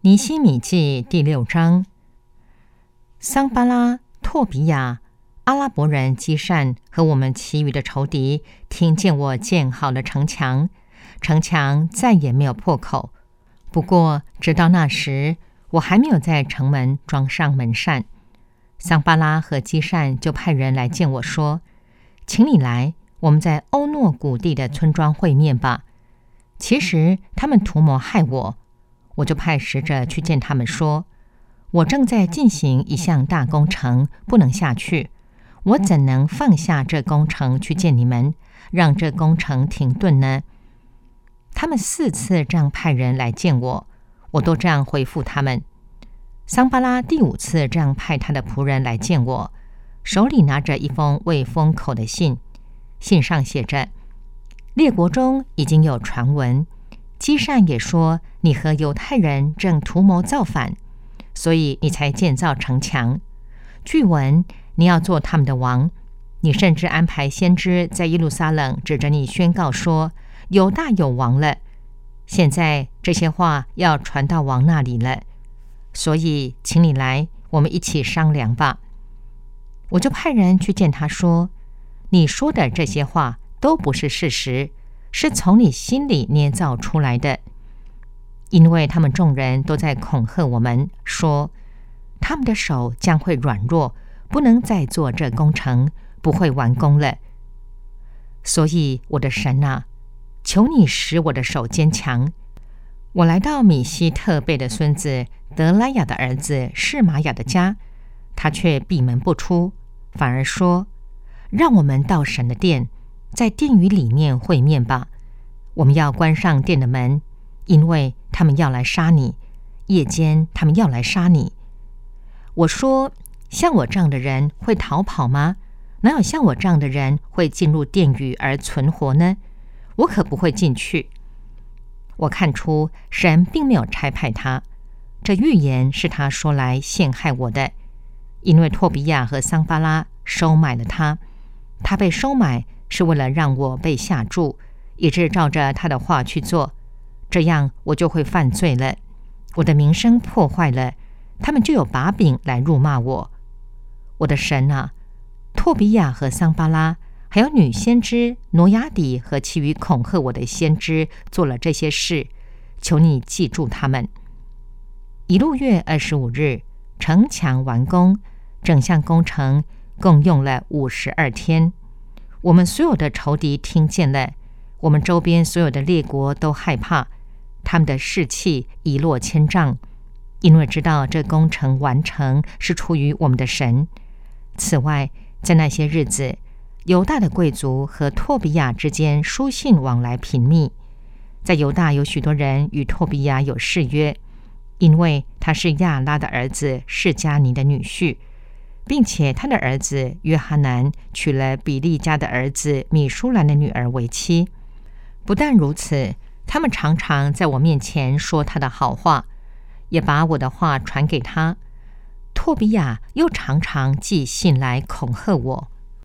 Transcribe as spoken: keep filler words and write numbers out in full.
尼希米记第六章。桑巴拉、拓比亚、阿拉伯人基善和我们其余的仇敌听见我建好了城墙，城墙再也没有破口。不过直到那时，我还没有在城门装上门扇。桑巴拉和基善就派人来见我说，请你来，我们在欧诺谷地的村庄会面吧。其实他们图谋害我，我就派使者去见他们说，我正在进行一项大工程，不能下去，我怎能放下这工程去见你们，让这工程停顿呢？他们四次这样派人来见我，我都这样回复他们。桑巴拉第五次这样派他的仆人来见我，手里拿着一封未封口的信，信上写着，列国中已经有传闻，基善也说你和犹太人正图谋造反，所以你才建造城墙。据闻你要做他们的王，你甚至安排先知在耶路撒冷指着你宣告说，有大有王了。现在这些话要传到王那里了，所以请你来，我们一起商量吧。我就派人去见他说，你说的这些话都不是事实，是从你心里捏造出来的。因为他们众人都在恐吓我们，说他们的手将会软弱，不能再做这工程，不会完工了。所以我的神啊，求你使我的手坚强。我来到米希特贝的孙子德拉雅的儿子示玛雅的家，他却闭门不出，反而说，让我们到神的殿，在殿宇里面会面吧。我们要关上殿的门，因为他们要来杀你，夜间他们要来杀你。我说，像我这样的人会逃跑吗？哪有像我这样的人会进入殿宇而存活呢？我可不会进去。我看出神并没有差派他，这预言是他说来陷害我的，因为拓比亚和桑巴拉收买了他，他被收买是为了让我被下注，以致照着他的话去做，这样我就会犯罪了，我的名声破坏了，他们就有把柄来辱骂我。我的神啊，拓比亚和桑巴拉还有女先知挪亚底和其余恐吓我的先知做了这些事，求你记住他们。一路月二十五日，城墙完工，整项工程共用了五十二天。我们所有的仇敌听见了，我们周边所有的列国都害怕，他们的士气一落千丈，因为知道这工程完成是出于我们的神。此外，在那些日子，犹大的贵族和拓比亚之间书信往来频密。在犹大有许多人与拓比亚有誓约，因为他是亚拉的儿子示迦尼的女婿，并且他的儿子约哈南娶了比利家的儿子米舒兰的女儿为妻。不但如此，他们常常在我面前说他的好话，也把我的话传给他。拓比亚又常常寄信来恐吓我。